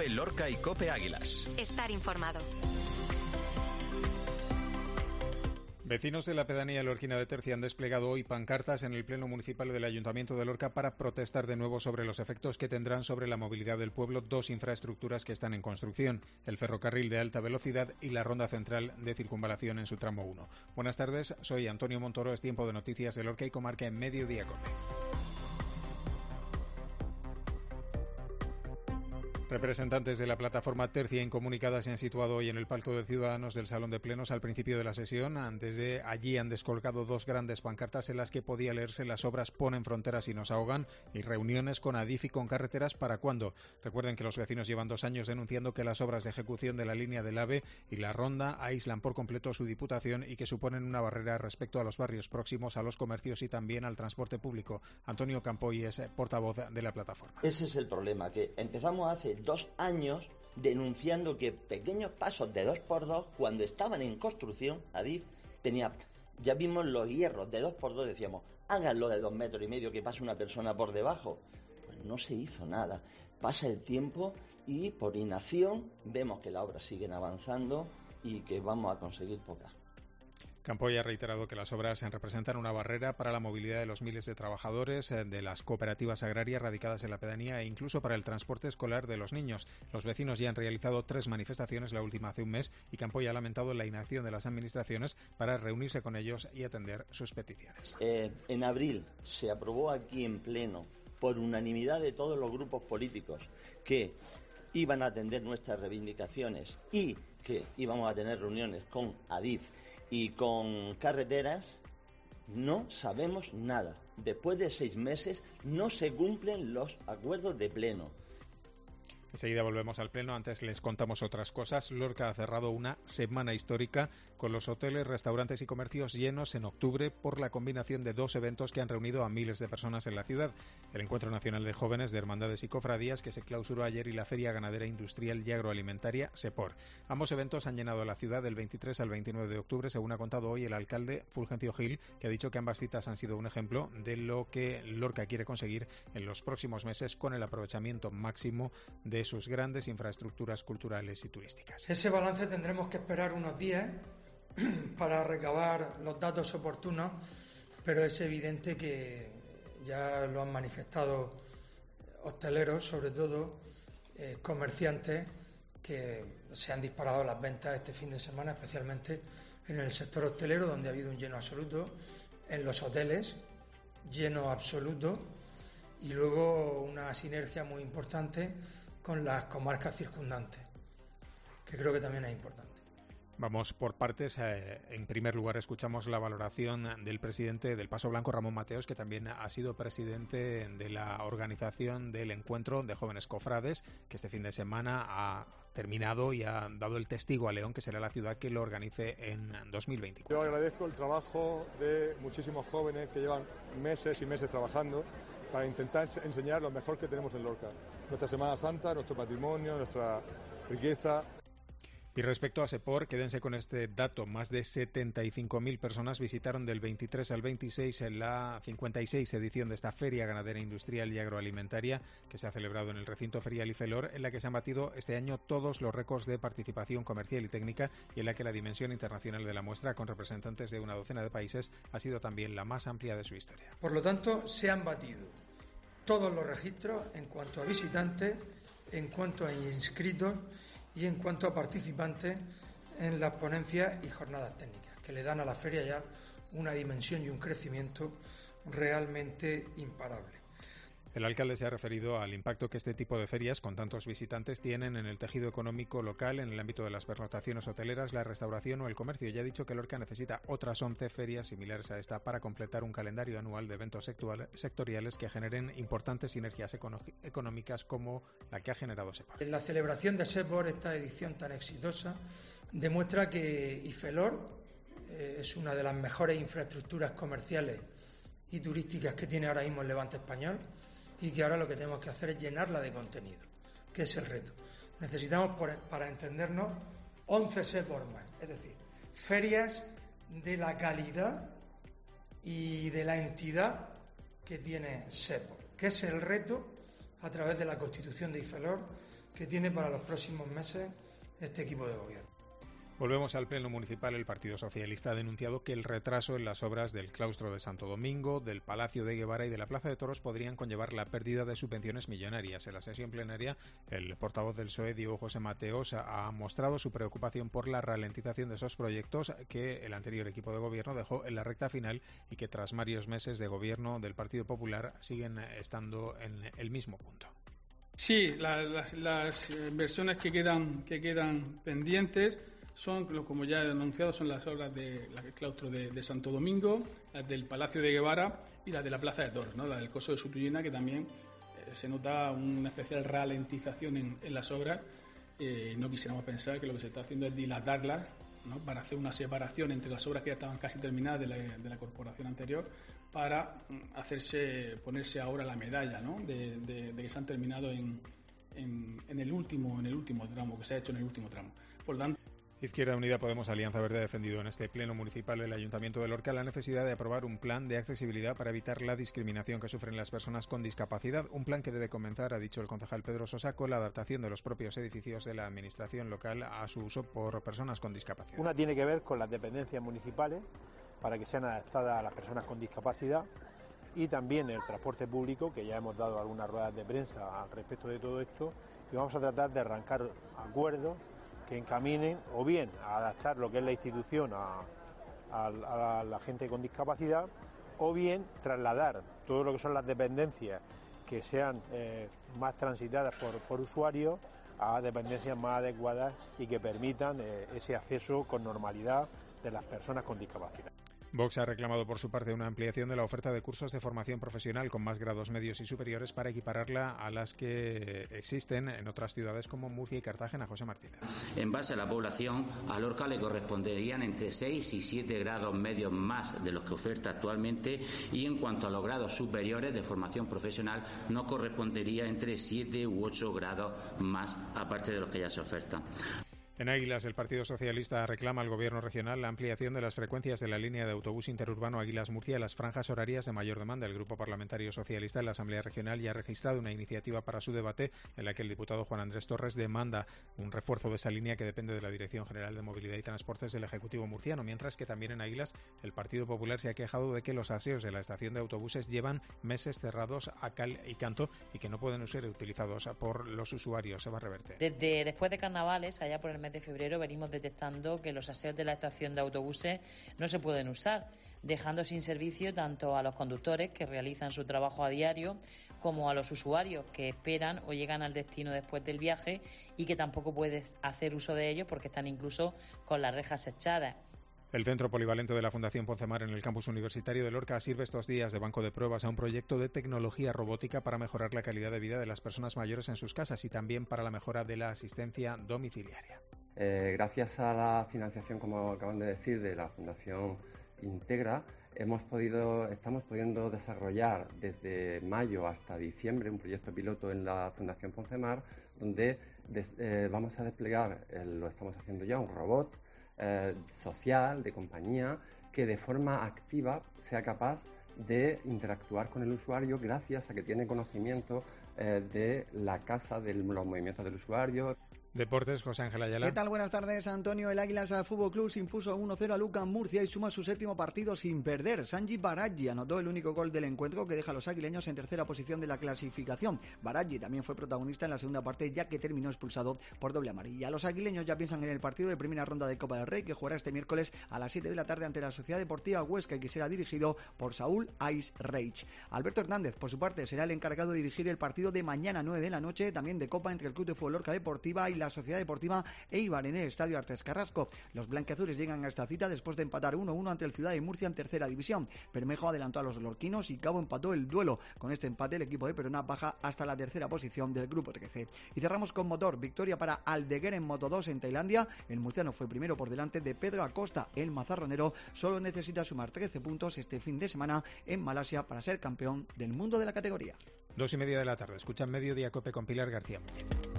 COPE Lorca y COPE Águilas. Estar informado. Vecinos de la pedanía lorquina de Tercia han desplegado hoy pancartas en el Pleno Municipal del Ayuntamiento de Lorca para protestar de nuevo sobre los efectos que tendrán sobre la movilidad del pueblo dos infraestructuras que están en construcción, el ferrocarril de alta velocidad y la ronda central de circunvalación en su tramo 1. Buenas tardes, soy Antonio Montoro, es tiempo de noticias de Lorca y Comarca en Mediodía Cope. Representantes de la plataforma Tercia Incomunicada se han situado hoy en el palco de Ciudadanos del Salón de Plenos al principio de la sesión. Desde allí han descolgado dos grandes pancartas en las que podía leerse: las obras ponen fronteras y nos ahogan, y reuniones con Adif y con Carreteras, ¿para cuándo? Recuerden que los vecinos llevan 2 años denunciando que las obras de ejecución de la línea del AVE y la Ronda aíslan por completo su diputación y que suponen una barrera respecto a los barrios próximos, a los comercios y también al transporte público. Antonio Campoy es portavoz de la plataforma. Ese es el problema, que empezamos hace 2 años denunciando que pequeños pasos de 2x2, cuando estaban en construcción, Adif tenía, ya vimos los hierros de 2x2, decíamos, háganlo de 2,5 metros, que pase una persona por debajo. Pues no se hizo nada. Pasa el tiempo y por inacción vemos que las obras siguen avanzando y que vamos a conseguir pocas. Campoy ha reiterado que las obras representan una barrera para la movilidad de los miles de trabajadores de las cooperativas agrarias radicadas en la pedanía e incluso para el transporte escolar de los niños. Los vecinos ya han realizado 3 manifestaciones, la última hace un mes, y Campoy ha lamentado la inacción de las administraciones para reunirse con ellos y atender sus peticiones. En abril se aprobó aquí en Pleno, por unanimidad de todos los grupos políticos, que iban a atender nuestras reivindicaciones y que íbamos a tener reuniones con Adif y con Carreteras. No sabemos nada. Después de 6 meses no se cumplen los acuerdos de Pleno. Enseguida volvemos al Pleno. Antes les contamos otras cosas. Lorca ha cerrado una semana histórica con los hoteles, restaurantes y comercios llenos en octubre por la combinación de 2 eventos que han reunido a miles de personas en la ciudad. El Encuentro Nacional de Jóvenes de Hermandades y Cofradías, que se clausuró ayer, y la Feria Ganadera Industrial y Agroalimentaria, SEPOR. Ambos eventos han llenado la ciudad del 23 al 29 de octubre, según ha contado hoy el alcalde Fulgencio Gil, que ha dicho que ambas citas han sido un ejemplo de lo que Lorca quiere conseguir en los próximos meses con el aprovechamiento máximo de sus grandes infraestructuras culturales y turísticas. Ese balance tendremos que esperar unos días para recabar los datos oportunos, pero es evidente que ya lo han manifestado hosteleros, sobre todo comerciantes, que se han disparado las ventas este fin de semana, especialmente en el sector hostelero, donde ha habido un lleno absoluto, en los hoteles, lleno absoluto, y luego una sinergia muy importante con las comarcas circundantes, que creo que también es importante. Vamos por partes. En primer lugar, escuchamos la valoración del presidente del Paso Blanco, Ramón Mateos, que también ha sido presidente de la organización del Encuentro de Jóvenes Cofrades, que este fin de semana ha terminado y ha dado el testigo a León, que será la ciudad que lo organice en 2024. Yo agradezco el trabajo de muchísimos jóvenes que llevan meses y meses trabajando para intentar enseñar lo mejor que tenemos en Lorca. Nuestra Semana Santa, nuestro patrimonio, nuestra riqueza. Y respecto a SEPOR, quédense con este dato: más de 75.000 personas visitaron del 23 al 26 en la 56 edición de esta Feria Ganadera Industrial y Agroalimentaria, que se ha celebrado en el recinto ferial Ifelor, en la que se han batido este año todos los récords de participación comercial y técnica, y en la que la dimensión internacional de la muestra, con representantes de una docena de países, ha sido también la más amplia de su historia. Por lo tanto, se han batido todos los registros en cuanto a visitantes, en cuanto a inscritos y en cuanto a participantes en las ponencias y jornadas técnicas, que le dan a la feria ya una dimensión y un crecimiento realmente imparable. El alcalde se ha referido al impacto que este tipo de ferias con tantos visitantes tienen en el tejido económico local, en el ámbito de las pernoctaciones hoteleras, la restauración o el comercio. Ya ha dicho que Lorca necesita otras 11 ferias similares a esta para completar un calendario anual de eventos sectoriales que generen importantes sinergias económicas como la que ha generado SEPOR. La celebración de SEPOR, esta edición tan exitosa, demuestra que Ifelor es una de las mejores infraestructuras comerciales y turísticas que tiene ahora mismo el Levante español, y que ahora lo que tenemos que hacer es llenarla de contenido, que es el reto. Necesitamos, para entendernos, 11 SEPOR más, es decir, ferias de la calidad y de la entidad que tiene SEPOR, que es el reto a través de la Constitución de Ifelor que tiene para los próximos meses este equipo de gobierno. Volvemos al Pleno Municipal. El Partido Socialista ha denunciado que el retraso en las obras del claustro de Santo Domingo, del Palacio de Guevara y de la Plaza de Toros podrían conllevar la pérdida de subvenciones millonarias. En la sesión plenaria, el portavoz del PSOE, Diego José Mateos, ha mostrado su preocupación por la ralentización de esos proyectos que el anterior equipo de gobierno dejó en la recta final y que tras varios meses de gobierno del Partido Popular siguen estando en el mismo punto. Sí, las inversiones que quedan pendientes son, como ya he anunciado, son las obras del claustro de Santo Domingo, las del Palacio de Guevara y las de la Plaza de Toros, ¿no? La del Coso de Sutuyena, que también se nota una especial ralentización en las obras. No quisiéramos pensar que lo que se está haciendo es dilatarlas, ¿no? Para hacer una separación entre las obras que ya estaban casi terminadas de la corporación anterior, para ponerse ahora la medalla, ¿no? de que se han terminado en el último tramo, que se ha hecho en el último tramo. Por lo tanto, Izquierda Unida, Podemos, Alianza Verde ha defendido en este pleno municipal el Ayuntamiento de Lorca la necesidad de aprobar un plan de accesibilidad para evitar la discriminación que sufren las personas con discapacidad. Un plan que debe comenzar, ha dicho el concejal Pedro Sosa, con la adaptación de los propios edificios de la administración local a su uso por personas con discapacidad. Una tiene que ver con las dependencias municipales para que sean adaptadas a las personas con discapacidad, y también el transporte público, que ya hemos dado algunas ruedas de prensa al respecto de todo esto, y vamos a tratar de arrancar acuerdos que encaminen o bien a adaptar lo que es la institución a la gente con discapacidad, o bien trasladar todo lo que son las dependencias que sean más transitadas por usuarios a dependencias más adecuadas y que permitan ese acceso con normalidad de las personas con discapacidad. Vox ha reclamado por su parte una ampliación de la oferta de cursos de formación profesional con más grados medios y superiores para equipararla a las que existen en otras ciudades como Murcia y Cartagena. José Martínez. En base a la población, a Lorca le corresponderían entre 6 y 7 grados medios más de los que oferta actualmente, y en cuanto a los grados superiores de formación profesional nos correspondería entre 7 u 8 grados más aparte de los que ya se ofertan. En Águilas, el Partido Socialista reclama al Gobierno regional la ampliación de las frecuencias de la línea de autobús interurbano Águilas-Murcia a las franjas horarias de mayor demanda. El Grupo Parlamentario Socialista en la Asamblea Regional ya ha registrado una iniciativa para su debate en la que el diputado Juan Andrés Torres demanda un refuerzo de esa línea que depende de la Dirección General de Movilidad y Transportes del Ejecutivo murciano, mientras que también en Águilas el Partido Popular se ha quejado de que los aseos de la estación de autobuses llevan meses cerrados a cal y canto y que no pueden ser utilizados por los usuarios. Eva Reverte. Desde después de carnavales, allá por el mes de febrero, venimos detectando que los aseos de la estación de autobuses no se pueden usar, dejando sin servicio tanto a los conductores que realizan su trabajo a diario como a los usuarios que esperan o llegan al destino después del viaje y que tampoco puedes hacer uso de ellos porque están incluso con las rejas echadas. El Centro Polivalente de la Fundación Poncemar en el campus universitario de Lorca sirve estos días de banco de pruebas a un proyecto de tecnología robótica para mejorar la calidad de vida de las personas mayores en sus casas y también para la mejora de la asistencia domiciliaria. Gracias a la financiación, como acaban de decir, de la Fundación Integra, estamos pudiendo desarrollar desde mayo hasta diciembre un proyecto piloto en la Fundación Poncemar, donde vamos a desplegar, lo estamos haciendo ya, un robot social, de compañía, que de forma activa sea capaz de interactuar con el usuario gracias a que tiene conocimiento de la casa, de los movimientos del usuario. Deportes, José Ángel Ayala. ¿Qué tal? Buenas tardes, Antonio. El Águilas Fútbol Club se impuso 1-0 a Lucan Murcia y suma su séptimo partido sin perder. Sanji Baraggi anotó el único gol del encuentro que deja a los aguileños en tercera posición de la clasificación. Baraggi también fue protagonista en la segunda parte, ya que terminó expulsado por doble amarilla. Los aguileños ya piensan en el partido de primera ronda de Copa del Rey, que jugará este miércoles a las 7 de la tarde ante la Sociedad Deportiva Huesca y que será dirigido por Saúl Ice Reich. Alberto Hernández, por su parte, será el encargado de dirigir el partido de mañana 9 de la noche, también de Copa, entre el Club de Fútbol Lorca Deportiva y la Sociedad Deportiva Eibar en el Estadio Artes Carrasco. Los blanquiazules llegan a esta cita después de empatar 1-1 ante el Ciudad de Murcia en tercera división. Bermejo adelantó a los lorquinos y Cabo empató el duelo. Con este empate el equipo de Perona baja hasta la tercera posición del grupo 13. Y cerramos con motor. Victoria para Aldeguer en Moto 2 en Tailandia. El murciano fue primero por delante de Pedro Acosta. El mazarronero solo necesita sumar 13 puntos este fin de semana en Malasia para ser campeón del mundo de la categoría. 2:30 de la tarde. Escuchan Mediodía Cope con Pilar García Muñiz.